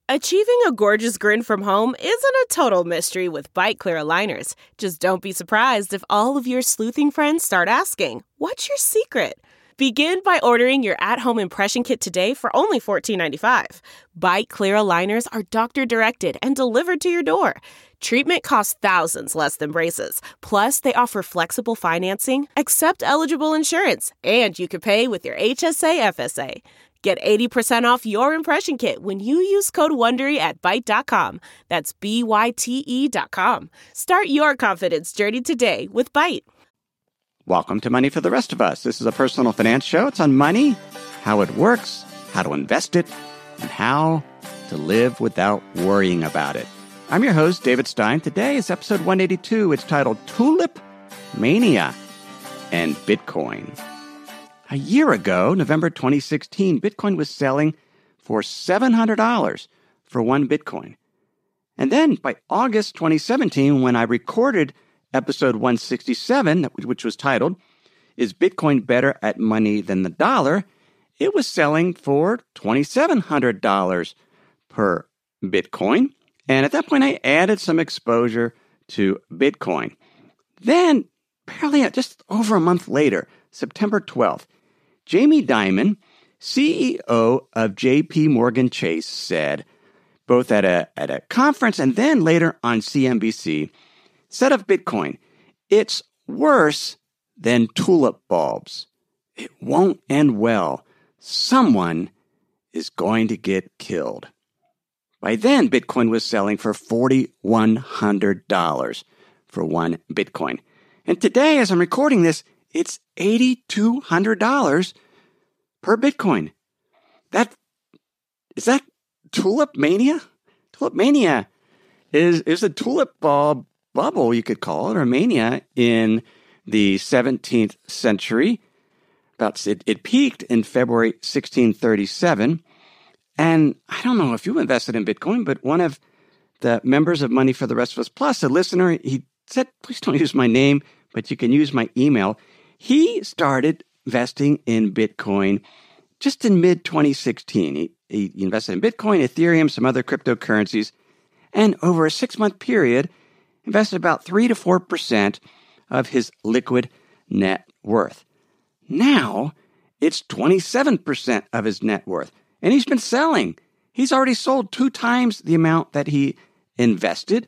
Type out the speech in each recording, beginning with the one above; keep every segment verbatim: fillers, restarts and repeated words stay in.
Achieving a gorgeous grin from home isn't a total mystery with Byte Clear aligners. Just don't be surprised if all of your sleuthing friends start asking, "What's your secret?" Begin by ordering your at-home impression kit today for only fourteen ninety-five. Byte Clear aligners are doctor-directed and delivered to your door. Treatment costs thousands less than braces. Plus, they offer flexible financing, accept eligible insurance, and you can pay with your H S A F S A. Get eighty percent off your impression kit when you use code WONDERY at Byte dot com. That's B Y T E dot com. Start your confidence journey today with Byte. Welcome to Money for the Rest of Us. This is a personal finance show. It's on money, how it works, how to invest it, and how to live without worrying about it. I'm your host, David Stein. Today is episode one eighty-two. It's titled Tulip Mania and Bitcoin. A year ago, November twenty sixteen, Bitcoin was selling for seven hundred dollars for one Bitcoin. And then by August twenty seventeen, when I recorded episode one sixty-seven, which was titled, Is Bitcoin Better at Money Than the Dollar?, it was selling for two thousand seven hundred dollars per Bitcoin. And at that point, I added some exposure to Bitcoin. Then, barely just over a month later, September twelfth, Jamie Dimon, C E O of J P Morgan Chase, said, both at a, at a conference and then later on C N B C, said of Bitcoin, "It's worse than tulip bulbs. It won't end well. Someone is going to get killed." By then, Bitcoin was selling for four thousand one hundred dollars for one Bitcoin. And today, as I'm recording this, it's eight thousand two hundred dollars per Bitcoin. That, is that tulip mania? Tulip mania is, is a tulip bulb bubble, you could call it, or mania in the seventeenth century. About it, it peaked in February sixteen thirty-seven. And I don't know if you invested in Bitcoin, but one of the members of Money for the Rest of Us Plus, a listener, he said, please don't use my name, but you can use my email. He started investing in Bitcoin just in mid twenty sixteen. He, he invested in Bitcoin, Ethereum, some other cryptocurrencies, and over a six-month period, invested about three to four percent of his liquid net worth. Now, it's twenty-seven percent of his net worth, and he's been selling. He's already sold two times the amount that he invested,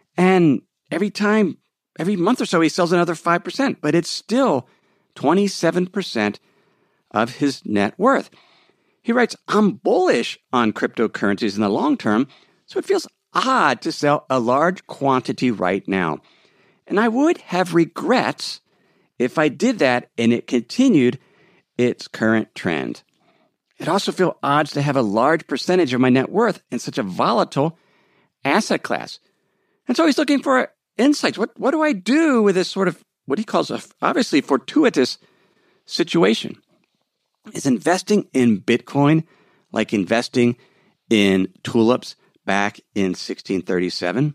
and every time, every month or so, he sells another five percent, but it's still twenty-seven percent of his net worth. He writes, "I'm bullish on cryptocurrencies in the long term, so it feels odd to sell a large quantity right now. And I would have regrets if I did that and it continued its current trend. It also feels odd to have a large percentage of my net worth in such a volatile asset class." And so he's looking for insights. What, what do I do with this sort of, what he calls a obviously fortuitous situation? Is investing in Bitcoin like investing in tulips back in sixteen thirty-seven?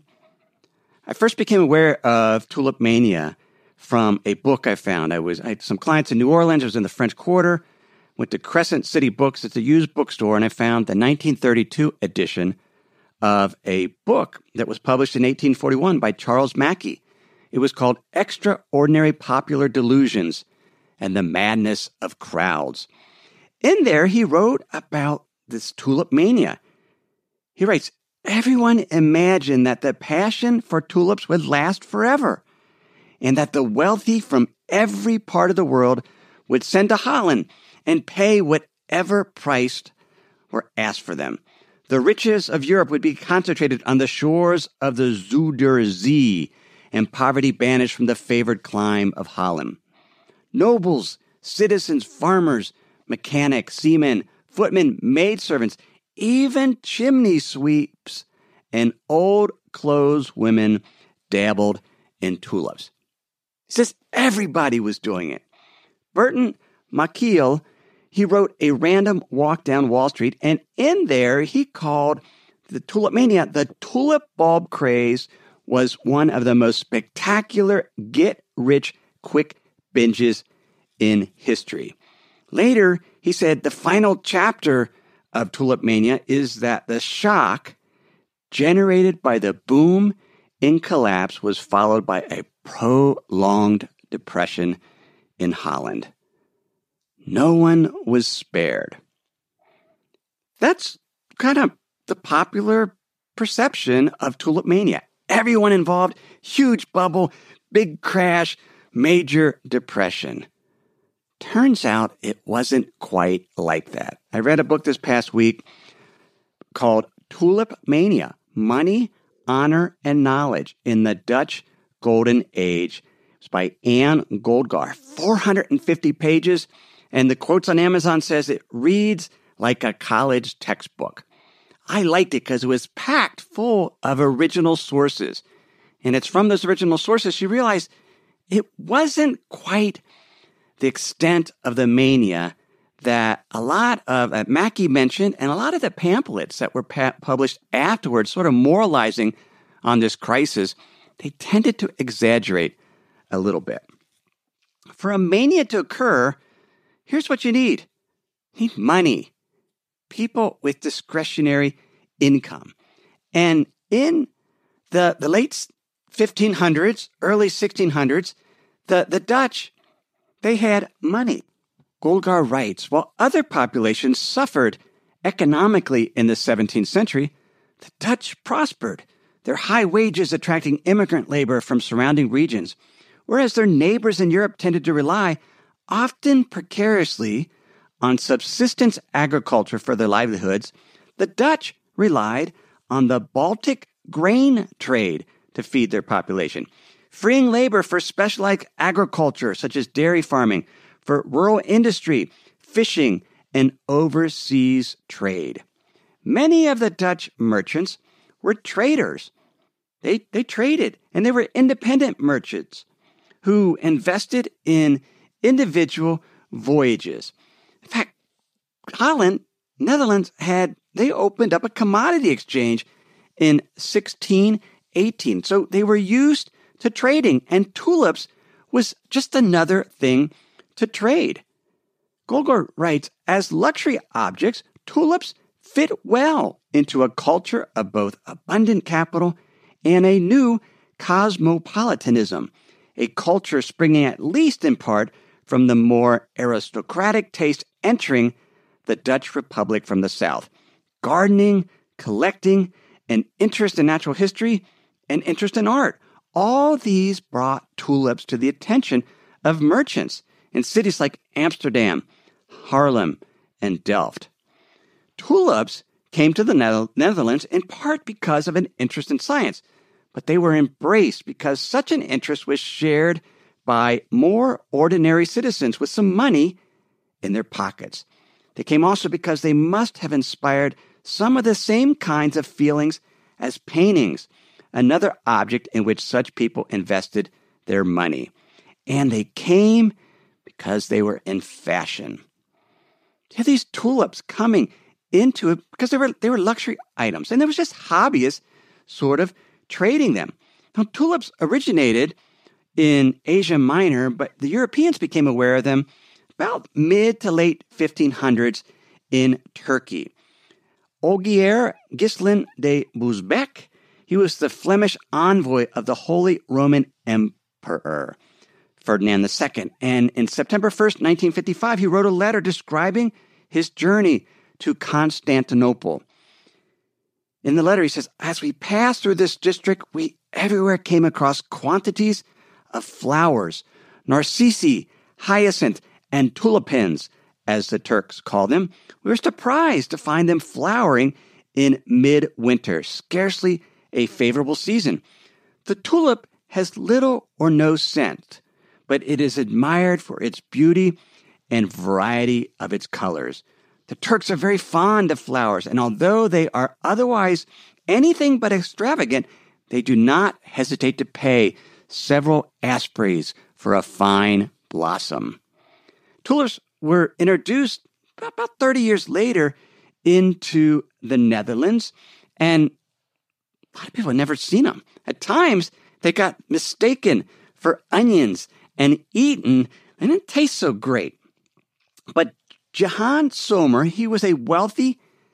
I first became aware of tulip mania from a book I found. I was I had some clients in New Orleans. I was in the French Quarter, went to Crescent City Books. It's a used bookstore, and I found the nineteen thirty-two edition of a book that was published in eighteen forty-one by Charles Mackay. It was called Extraordinary Popular Delusions and the Madness of Crowds. In there, he wrote about this tulip mania. He writes, "Everyone imagined that the passion for tulips would last forever, and that the wealthy from every part of the world would send to Holland and pay whatever price were asked for them. The riches of Europe would be concentrated on the shores of the Zuider Zee, and poverty banished from the favored clime of Holland. Nobles, citizens, farmers, mechanics, seamen, footmen, maidservants, even chimney sweeps and old clothes women dabbled in tulips." He says everybody was doing it. Burton Malkiel, he wrote A Random Walk Down Wall Street, and in there he called the tulip mania, the tulip bulb craze was one of the most spectacular get-rich-quick binges in history. Later, he said the final chapter of tulip mania is that the shock generated by the boom in collapse was followed by a prolonged depression in Holland. No one was spared. That's kind of the popular perception of tulip mania. Everyone involved, huge bubble, big crash, major depression. Turns out it wasn't quite like that. I read a book this past week called Tulip Mania, Money, Honor, and Knowledge in the Dutch Golden Age. It's by Anne Goldgar, four hundred fifty pages, and the quotes on Amazon says it reads like a college textbook. I liked it because it was packed full of original sources. And it's from those original sources she realized it wasn't quite the extent of the mania that a lot of, uh, Mackey mentioned, and a lot of the pamphlets that were pa- published afterwards, sort of moralizing on this crisis, they tended to exaggerate a little bit. For a mania to occur, here's what you need. You need money. People with discretionary income. And in the, the late fifteen hundreds, early sixteen hundreds, the, the Dutch, they had money. Goldgar writes, while other populations suffered economically in the seventeenth century, the Dutch prospered, their high wages attracting immigrant labor from surrounding regions, whereas their neighbors in Europe tended to rely, often precariously, on subsistence agriculture for their livelihoods. The Dutch relied on the Baltic grain trade to feed their population, freeing labor for specialized agriculture such as dairy farming, for rural industry, fishing, and overseas trade. Many of the Dutch merchants were traders. They, they traded, and they were independent merchants who invested in individual voyages. In fact, Holland, Netherlands had, they opened up a commodity exchange in sixteen eighteen. So they were used to trading, and tulips was just another thing to trade. Goldgar writes, as luxury objects, tulips fit well into a culture of both abundant capital and a new cosmopolitanism, a culture springing at least in part from the more aristocratic taste entering the Dutch Republic from the south. Gardening, collecting, an interest in natural history, and interest in art. All these brought tulips to the attention of merchants in cities like Amsterdam, Haarlem, and Delft. Tulips came to the Netherlands in part because of an interest in science, but they were embraced because such an interest was shared by more ordinary citizens with some money in their pockets. They came also because they must have inspired some of the same kinds of feelings as paintings, another object in which such people invested their money. And they came because they were in fashion. You have these tulips coming into it because they were they were luxury items, and there was just hobbyists sort of trading them. Now, tulips originated in Asia Minor, but the Europeans became aware of them about mid to late fifteen hundreds in Turkey. Ogier Gislin de Bousbecq, he was the Flemish envoy of the Holy Roman Emperor, Ferdinand the Second. And in September first, nineteen fifty-five, he wrote a letter describing his journey to Constantinople. In the letter, he says, as we passed through this district, we everywhere came across quantities of flowers, narcissi, hyacinth, and tulipins, as the Turks call them. We were surprised to find them flowering in midwinter, scarcely a favorable season. The tulip has little or no scent, but it is admired for its beauty and variety of its colors. The Turks are very fond of flowers, and although they are otherwise anything but extravagant, they do not hesitate to pay several aspreys for a fine blossom. Tulips were introduced about thirty years later into the Netherlands, and a lot of people had never seen them. At times, they got mistaken for onions and eaten, and it didn't taste so great. But Johan Sommer, he was a wealthy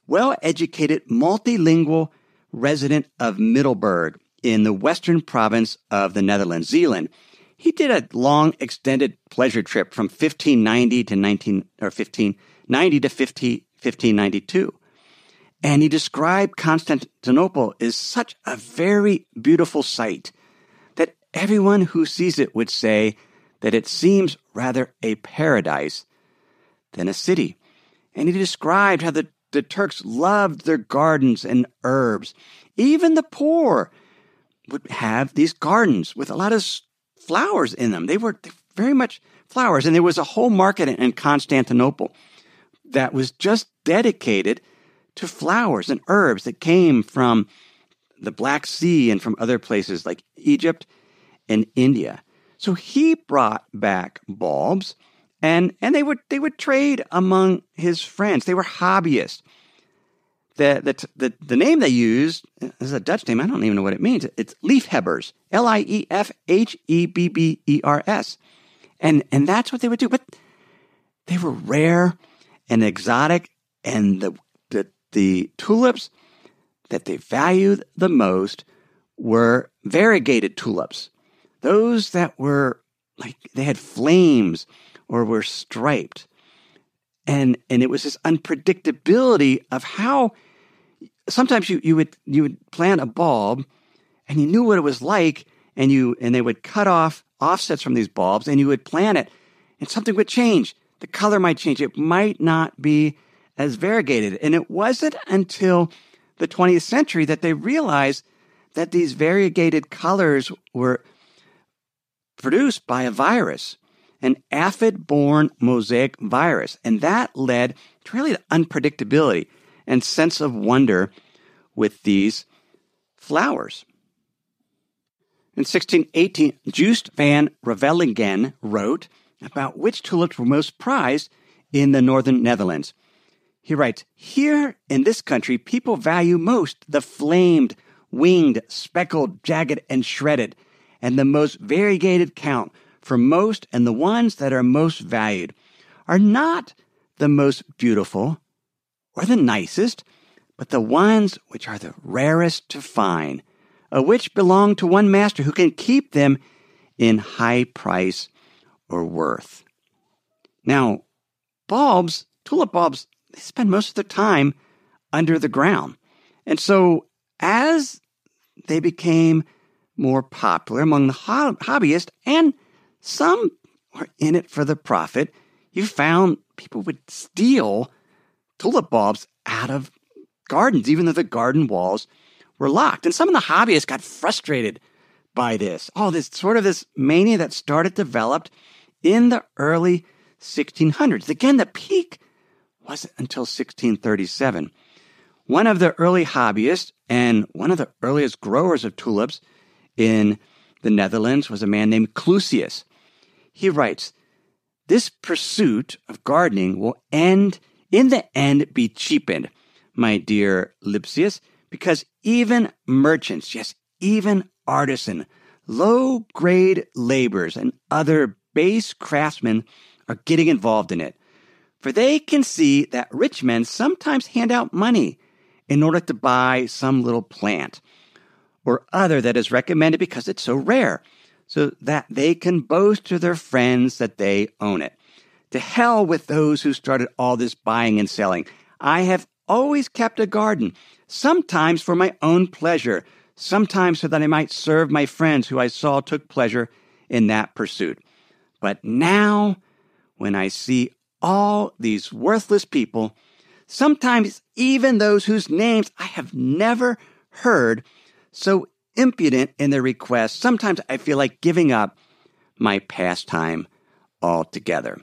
well-educated, multilingual resident of Middelburg in the western province of the Netherlands, Zeeland. He did a long, extended pleasure trip from fifteen ninety to nineteen or fifteen ninety to fifteen ninety-two. And he described Constantinople as such a very beautiful sight that everyone who sees it would say that it seems rather a paradise than a city. And he described how the, the Turks loved their gardens and herbs. Even the poor would have these gardens with a lot of flowers in them. They were very much flowers. And there was a whole market in Constantinople that was just dedicated to flowers and herbs that came from the Black Sea and from other places like Egypt and India. So he brought back bulbs, and, and they would they would trade among his friends. They were hobbyists. The, the, the, the name they used is a Dutch name. I don't even know what it means. It's liefhebbers, L I E F H E B B E R S. And, and that's what they would do. But they were rare and exotic, and the, the, the tulips that they valued the most were variegated tulips. Those that were like, they had flames or were striped. And, and it was this unpredictability of how sometimes you, you would, you would plant a bulb and you knew what it was like, and you, and they would cut off offsets from these bulbs and you would plant it and something would change. The color might change. It might not be as variegated. And it wasn't until the twentieth century that they realized that these variegated colors were produced by a virus, an aphid-borne mosaic virus. And that led to really the unpredictability and sense of wonder with these flowers. In sixteen eighteen, Joost van Revelingen wrote about which tulips were most prized in the northern Netherlands. He writes, "Here in this country, people value most the flamed, winged, speckled, jagged, and shredded, and the most variegated count, for most and the ones that are most valued are not the most beautiful or the nicest, but the ones which are the rarest to find, of which belong to one master who can keep them in high price or worth." Now, bulbs, tulip bulbs, they spend most of their time under the ground. And so as they became more popular among the hobbyists, and some were in it for the profit, you found people would steal tulip bulbs out of gardens, even though the garden walls were locked. And some of the hobbyists got frustrated by this. Oh, this sort of this mania that started developed in the early sixteen hundreds. Again, the peak wasn't until sixteen thirty-seven. One of the early hobbyists and one of the earliest growers of tulips in the Netherlands was a man named Clusius. He writes, "This pursuit of gardening will end, in the end, be cheapened, my dear Lipsius, because even merchants, yes, even artisan, low-grade laborers, and other base craftsmen are getting involved in it. For they can see that rich men sometimes hand out money in order to buy some little plant or other that is recommended because it's so rare, so that they can boast to their friends that they own it. To hell with those who started all this buying and selling. I have always kept a garden, sometimes for my own pleasure, sometimes so that I might serve my friends who I saw took pleasure in that pursuit. But now, when I see all these worthless people, sometimes even those whose names I have never heard, so impudent in their requests, sometimes I feel like giving up my pastime altogether."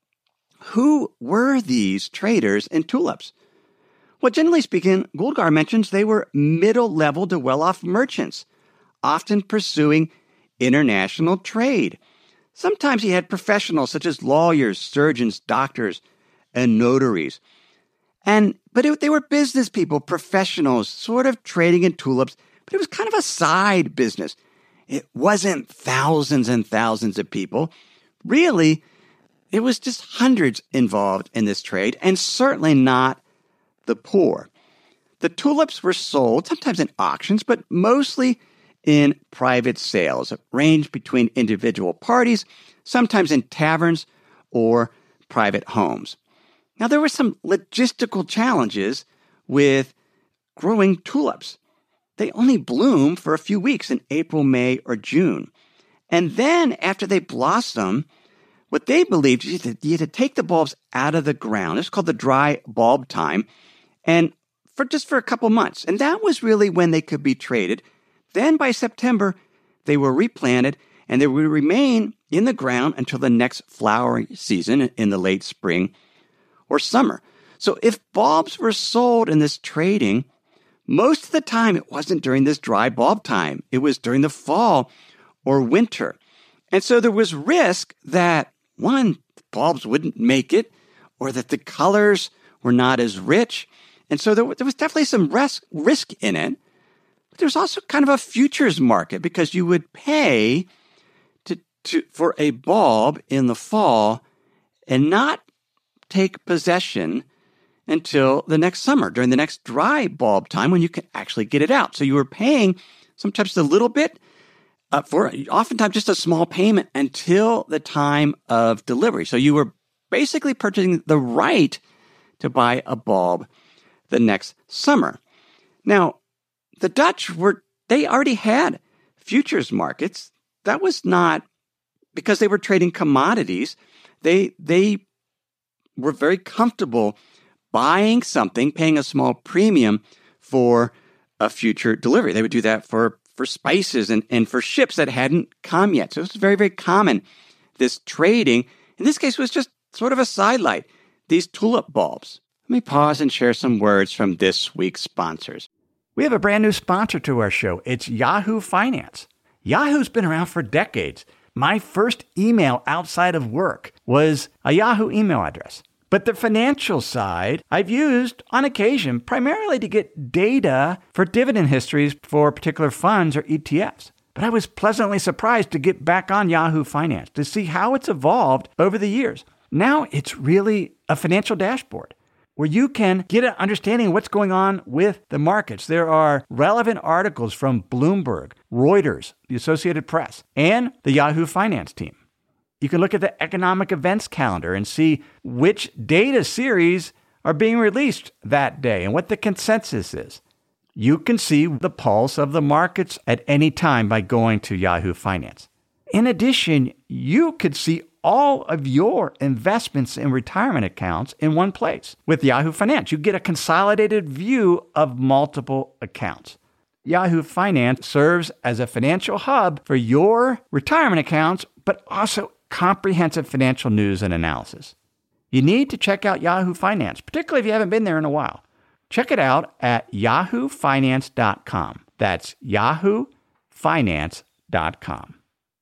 Who were these traders in tulips? Well, generally speaking, Guldgar mentions they were middle-level to well-off merchants, often pursuing international trade. Sometimes he had professionals such as lawyers, surgeons, doctors, and notaries. And but it, they were business people, professionals, sort of trading in tulips, but it was kind of a side business. It wasn't thousands and thousands of people. Really, it was just hundreds involved in this trade, and certainly not the poor. The tulips were sold sometimes in auctions, but mostly in private sales. It ranged between individual parties, sometimes in taverns or private homes. Now, there were some logistical challenges with growing tulips. They only bloom for a few weeks in April, May, or June. And then after they blossom, what they believed is that you had to take the bulbs out of the ground. It's called the dry bulb time, and for just for a couple months. And that was really when they could be traded. Then by September, they were replanted, and they would remain in the ground until the next flowering season in the late spring or summer. So if bulbs were sold in this trading, most of the time it wasn't during this dry bulb time. It was during the fall or winter. And so there was risk that, one, the bulbs wouldn't make it, or that the colors were not as rich. And so there, there was definitely some risk, risk in it. But there's also kind of a futures market because you would pay to, to for a bulb in the fall and not take possession until the next summer, during the next dry bulb time when you can actually get it out. So you were paying sometimes a little bit uh, for oftentimes just a small payment until the time of delivery. So you were basically purchasing the right to buy a bulb the next summer. Now, the Dutch were, they already had futures markets. That was not because they were trading commodities. They, they were very comfortable buying something, paying a small premium for a future delivery. They would do that for, for spices and, and for ships that hadn't come yet. So it was very, very common. This trading, in this case, was just sort of a sidelight, these tulip bulbs. Let me pause and share some words from this week's sponsors. We have a brand new sponsor to our show. It's Yahoo Finance. Yahoo's been around for decades. My first email outside of work was a Yahoo email address. But the financial side, I've used on occasion primarily to get data for dividend histories for particular funds or E T Fs. But I was pleasantly surprised to get back on Yahoo Finance to see how it's evolved over the years. Now it's really a financial dashboard where you can get an understanding of what's going on with the markets. There are relevant articles from Bloomberg, Reuters, the Associated Press, and the Yahoo Finance team. You can look at the economic events calendar and see which data series are being released that day and what the consensus is. You can see the pulse of the markets at any time by going to Yahoo Finance. In addition, you could see all of your investments in retirement accounts in one place. With Yahoo Finance, you get a consolidated view of multiple accounts. Yahoo Finance serves as a financial hub for your retirement accounts, but also comprehensive financial news and analysis. You need to check out Yahoo Finance, particularly if you haven't been there in a while. Check it out at yahoo finance dot com. That's yahoo finance dot com.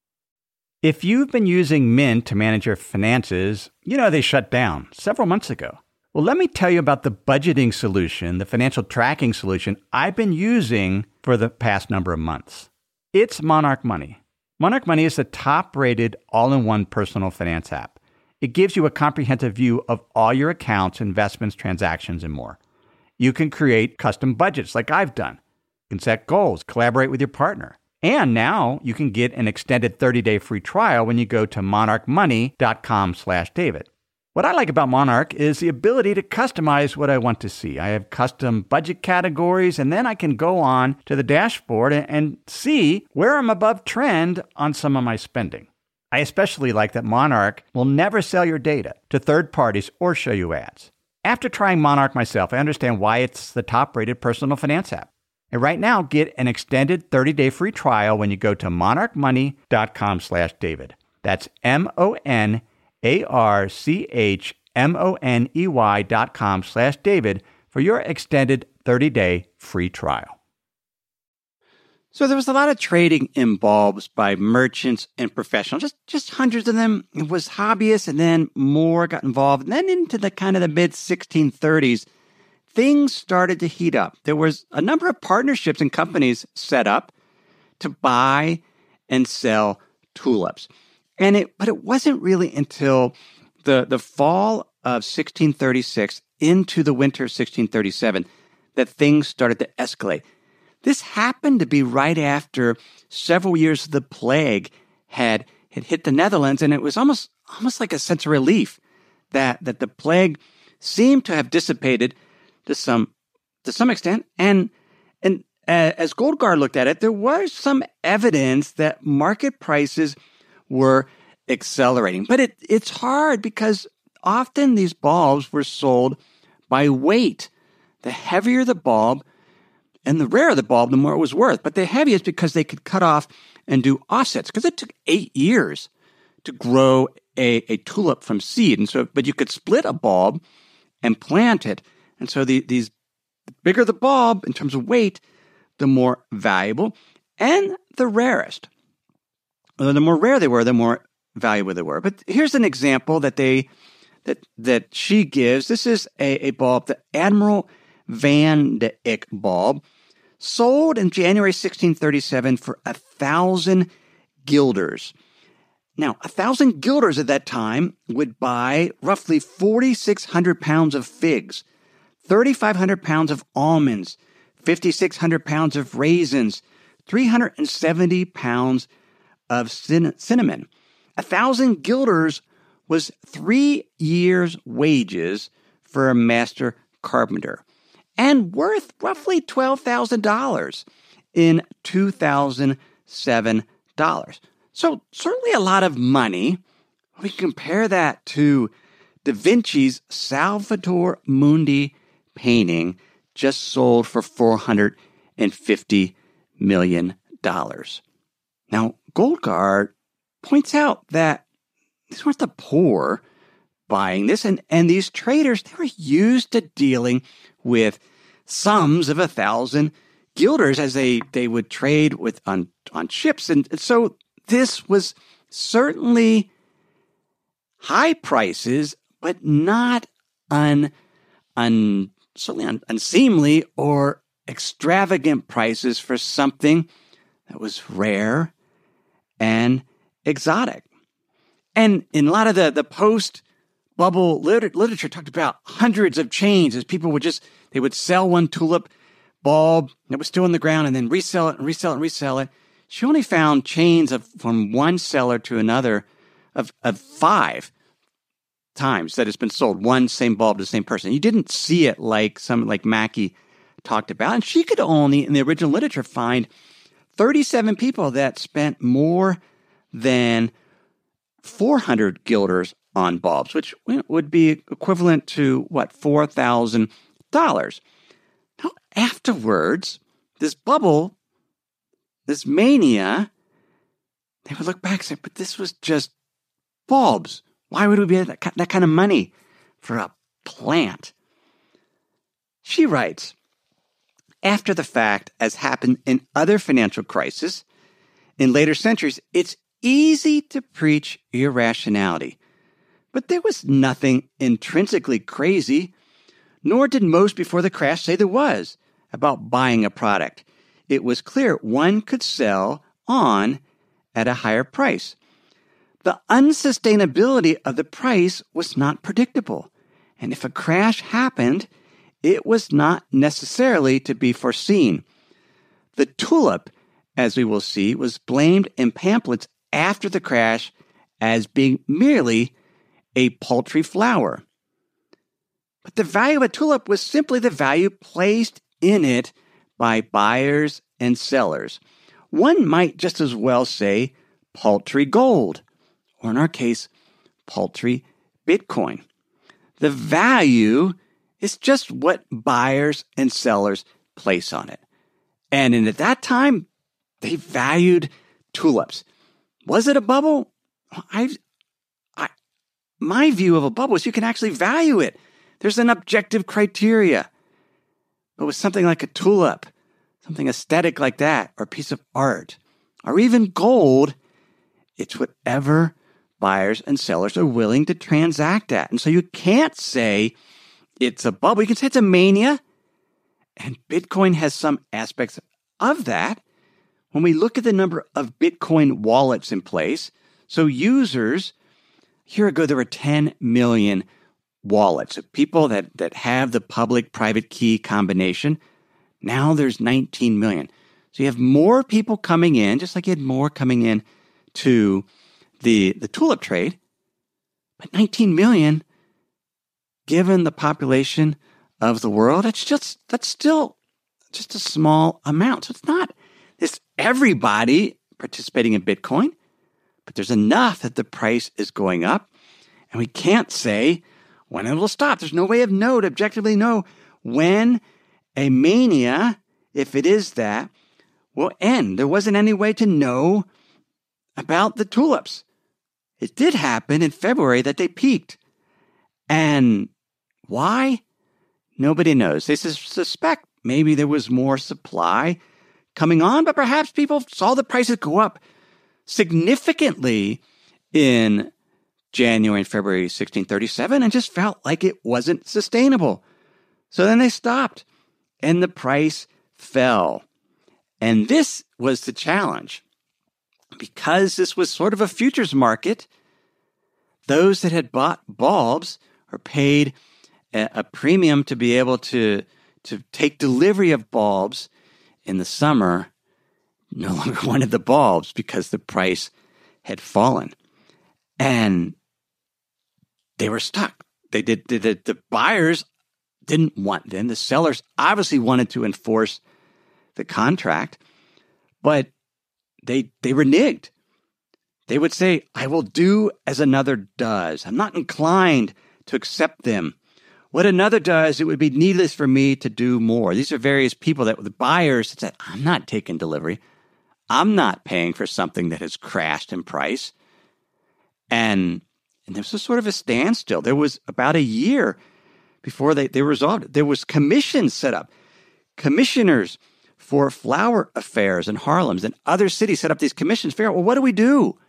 If you've been using Mint to manage your finances, you know they shut down several months ago. Well, let me tell you about the budgeting solution, the financial tracking solution I've been using for the past number of months. It's Monarch Money. Monarch Money is the top-rated all-in-one personal finance app. It gives you a comprehensive view of all your accounts, investments, transactions, and more. You can create custom budgets like I've done. You can set goals, collaborate with your partner. And now you can get an extended thirty-day free trial when you go to monarch money dot com slash David. What I like about Monarch is the ability to customize what I want to see. I have custom budget categories, and then I can go on to the dashboard and, and see where I'm above trend on some of my spending. I especially like that Monarch will never sell your data to third parties or show you ads. After trying Monarch myself, I understand why it's the top-rated personal finance app. And right now, get an extended thirty-day free trial when you go to monarch money dot com slash David. That's M O N A R C H M O N E Y dot com slash David for your extended thirty-day free trial. So there was a lot of trading in bulbs by merchants and professionals, just, just hundreds of them. It was hobbyists, and then more got involved. And then into the kind of the mid sixteen thirties, things started to heat up. There was a number of partnerships and companies set up to buy and sell tulips. And it, but it wasn't really until the, the fall of sixteen thirty-six, into the winter of sixteen thirty-seven that things started to escalate. This happened to be right after several years of the plague had, had hit the Netherlands, and it was almost almost like a sense of relief that, that the plague seemed to have dissipated to some to some extent. And and uh, as Goldgar looked at it, there was some evidence that market prices were accelerating. But it it's hard because often these bulbs were sold by weight. The heavier the bulb and the rarer the bulb, the more it was worth. But the heaviest because they could cut off and do offsets, because it took eight years to grow a, a tulip from seed. And so, but you could split a bulb and plant it. And so the, these the bigger the bulb in terms of weight, the more valuable and the rarest. The more rare they were, the more valuable they were. But here's an example that they that that she gives. This is a, a bulb, the Admiral Van de Eyck bulb, sold in January sixteen thirty-seven for a thousand guilders. Now, a thousand guilders at that time would buy roughly forty-six hundred pounds of figs, thirty-five hundred pounds of almonds, fifty-six hundred pounds of raisins, three hundred seventy pounds of cin- cinnamon. A thousand guilders was three years' wages for a master carpenter and worth roughly twelve thousand dollars in two thousand seven dollars. So certainly a lot of money. We compare that to Da Vinci's Salvator Mundi painting, just sold for four hundred fifty million dollars. Now, Goldgar points out that these weren't the poor buying this, and, and these traders, they were used to dealing with sums of a thousand guilders as they, they would trade with on, on ships. And so this was certainly high prices, but not un, un, certainly un, unseemly or extravagant prices for something that was rare and exotic. And in a lot of the, the post-bubble liter- literature talked about hundreds of chains as people would just, they would sell one tulip bulb that was still in the ground and then resell it and resell it and resell it. She only found chains of from one seller to another of, of five times that it's been sold, one same bulb to the same person. You didn't see it like some like Mackey talked about. And she could only, in the original literature, find thirty-seven people that spent more than four hundred guilders on bulbs, which would be equivalent to, what, four thousand dollars. Now, afterwards, this bubble, this mania, they would look back and say, but this was just bulbs. Why would we be that, that kind of money for a plant? She writes, after the fact, as happened in other financial crises in later centuries, it's easy to preach irrationality. But there was nothing intrinsically crazy, nor did most before the crash say there was, about buying a product. It was clear one could sell on at a higher price. The unsustainability of the price was not predictable, and if a crash happened, it was not necessarily to be foreseen. The tulip, as we will see, was blamed in pamphlets after the crash as being merely a paltry flower. But the value of a tulip was simply the value placed in it by buyers and sellers. One might just as well say paltry gold, or in our case, paltry Bitcoin. The value is just what buyers and sellers place on it. And in, at that time, they valued tulips. Was it a bubble? I, I, my view of a bubble is you can actually value it. There's an objective criteria. But with something like a tulip, something aesthetic like that, or a piece of art, or even gold, it's whatever buyers and sellers are willing to transact at. And so you can't say it's a bubble. You can say it's a mania. And Bitcoin has some aspects of that. When we look at the number of Bitcoin wallets in place, so users, a year ago there were ten million wallets, of people that, that have the public-private key combination. Now there's nineteen million. So you have more people coming in, just like you had more coming in to the, the tulip trade. But nineteen million, given the population of the world, it's just, that's still just a small amount. So it's not this everybody participating in Bitcoin, but there's enough that the price is going up. And we can't say when it will stop. There's no way of know to objectively know when a mania, if it is that, will end. There wasn't any way to know about the tulips. It did happen in February that they peaked. And why? Nobody knows. They sus- suspect maybe there was more supply coming on, but perhaps people saw the prices go up significantly in January and February sixteen thirty-seven and just felt like it wasn't sustainable. So then they stopped and the price fell. And this was the challenge. Because this was sort of a futures market, those that had bought bulbs or paid a, a premium to be able to, to take delivery of bulbs in the summer no longer wanted the bulbs because the price had fallen. And they were stuck. They did the, the, the buyers didn't want them. The sellers obviously wanted to enforce the contract, but they they reneged. They would say, I will do as another does. I'm not inclined to accept them. What another does, it would be needless for me to do more. These are various people that the buyers said, I'm not taking delivery. I'm not paying for something that has crashed in price. And, and this was sort of a standstill. There was about a year before they, they resolved it. There was commissions set up. Commissioners for flower affairs in Harlem and other cities set up these commissions. Figure out, well, what do we do?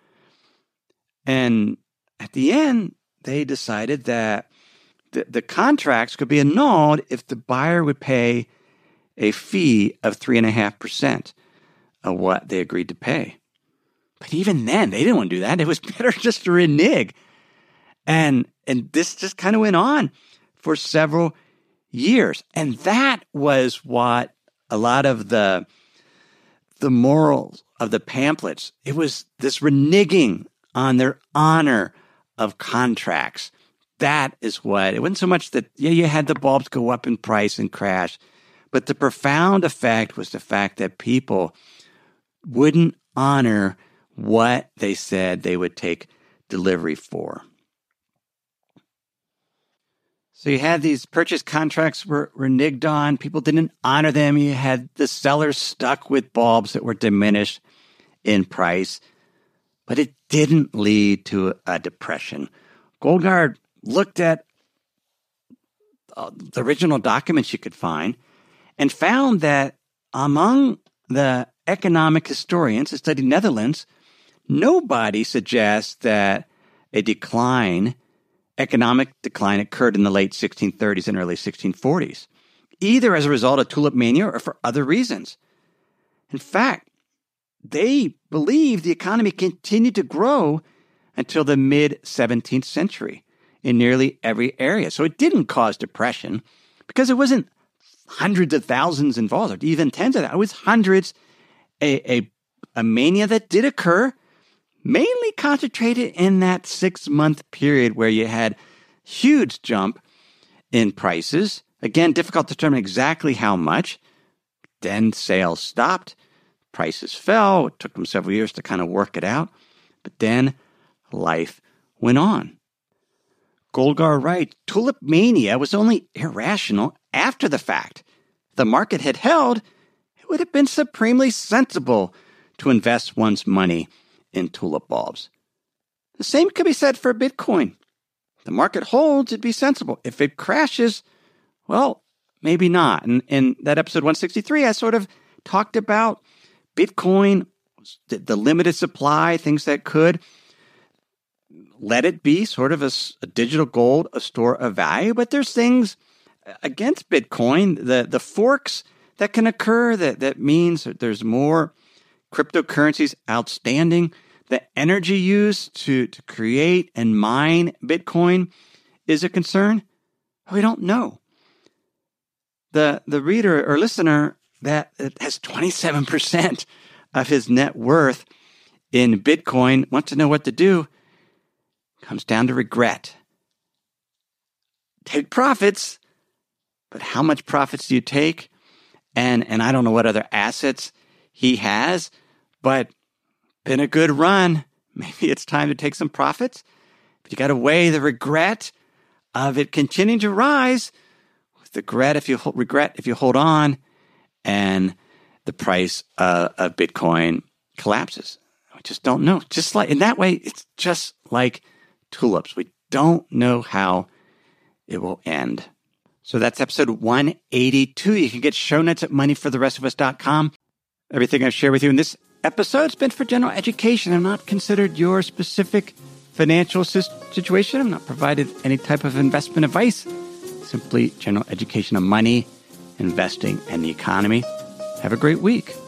And at the end, they decided that the, the contracts could be annulled if the buyer would pay a fee of three point five percent of what they agreed to pay. But even then, they didn't want to do that. It was better just to renege. And, and this just kind of went on for several years. And that was what a lot of the, the morals of the pamphlets, it was this reneging on their honor of contracts. That is what, it wasn't so much that, yeah, you had the bulbs go up in price and crash, but the profound effect was the fact that people wouldn't honor what they said they would take delivery for. So you had these purchase contracts were reneged on. People didn't honor them. You had the sellers stuck with bulbs that were diminished in price. But it didn't lead to a depression. Goldgar looked at uh, the original documents you could find and found that among the economic historians that studied Netherlands, nobody suggests that a decline Economic decline occurred in the late sixteen thirties and early sixteen forties, either as a result of tulip mania or for other reasons. In fact, they believe the economy continued to grow until the mid-seventeenth century in nearly every area. So it didn't cause depression because it wasn't hundreds of thousands involved, or even tens of thousands. It was hundreds, a, a, a mania that did occur, mainly concentrated in that six-month period where you had huge jump in prices. Again, difficult to determine exactly how much. Then sales stopped. Prices fell. It took them several years to kind of work it out. But then life went on. Goldgar writes, tulip mania was only irrational after the fact. If the market had held, it would have been supremely sensible to invest one's money in tulip bulbs. The same could be said for Bitcoin. If the market holds, it'd be sensible. If it crashes, well, maybe not. And in that episode one sixty-three, I sort of talked about Bitcoin, the limited supply, things that could let it be sort of a, a digital gold, a store of value. But there's things against Bitcoin, the, the forks that can occur that, that means that there's more cryptocurrencies outstanding. The energy used to, to create and mine Bitcoin is a concern. We don't know. The the reader or listener that has twenty-seven percent of his net worth in Bitcoin wants to know what to do. Comes down to regret. Take profits, but how much profits do you take? And and I don't know what other assets he has, but been a good run. Maybe it's time to take some profits. But you got to weigh the regret of it continuing to rise with the regret if you regret if you hold on, and the price uh, of Bitcoin collapses. We just don't know. Just like in that way, it's just like tulips. We don't know how it will end. So that's episode one eighty-two. You can get show notes at money for the rest of us dot com. Everything I've shared with you in this episode has been for general education. I'm not considered your specific financial situation. I'm not provided any type of investment advice. Simply general education of money, investing, and the economy. Have a great week.